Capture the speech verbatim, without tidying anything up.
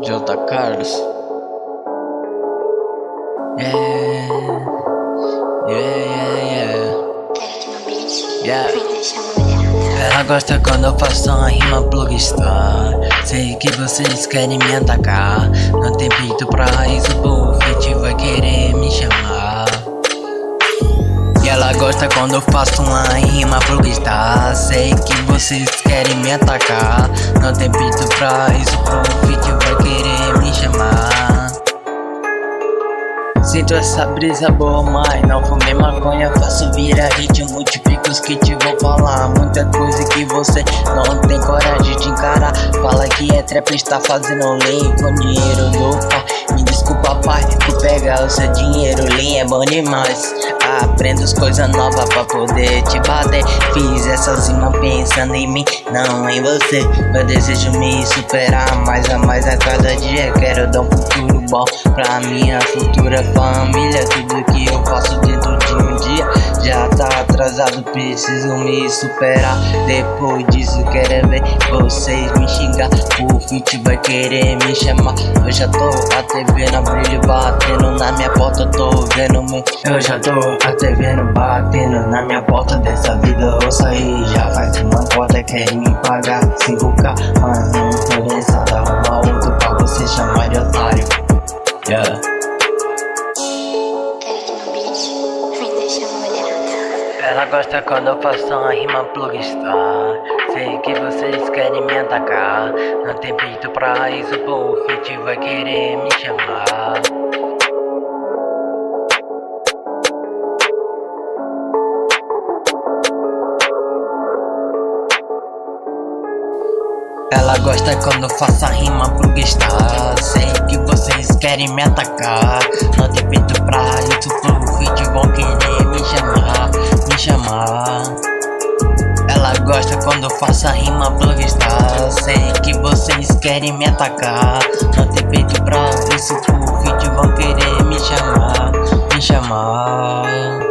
J. Carlos. Yeah, yeah, yeah, yeah. Yeah. Ela gosta quando eu faço uma rima plugstar. Sei que vocês querem me atacar. Não tem peito pra isso, o feat vai querer me chamar. E ela gosta quando eu faço uma rima plugstar. Sei que vocês querem me atacar. Não tem peito pra isso, o feat vai querer me chamar. Sinto essa brisa boa, mas não fumei maconha. Faço virar hit, multiplico os que te vou falar. Muita coisa que você não tem coragem de encarar. Fala que é trap, está fazendo lei com dinheiro do pai. Me desculpa, pai, tu pega o seu dinheiro. Lean é bom demais. Aprendo as coisas novas pra poder te bater. Fiz essas rimas pensando em mim, não em você. Eu desejo me superar mais a mais a cada dia. Quero dar um futuro bom pra minha futura família. Tudo que eu faço dentro de um dia já tá atrasado, preciso me superar. Depois disso quero ver vocês me xingar. O feat vai querer me chamar. Eu já tô até vendo a brilho batendo na minha porta. Eu tô vendo meu... Eu já tô até vendo batendo na minha porta. Dessa vida eu saí já faz uma cota. Querem me pagar cinco K, mas não interessado. Arrumar outro pra você chamar de otário. Yeah. Ela gosta quando eu faço uma rima plugstar. Sei que vocês querem me atacar. Não tem peito pra isso, o feat vai querer me chamar. Ela gosta quando eu faço a rima plugstar. Sei que vocês querem me atacar. Não tem peito pra isso, o feat vão querer me chamar. Me chamar. Ela gosta quando eu faço a rima plugstar. Sei que vocês querem me atacar. Não tem peito pra isso, o feat vão querer me chamar. Me chamar.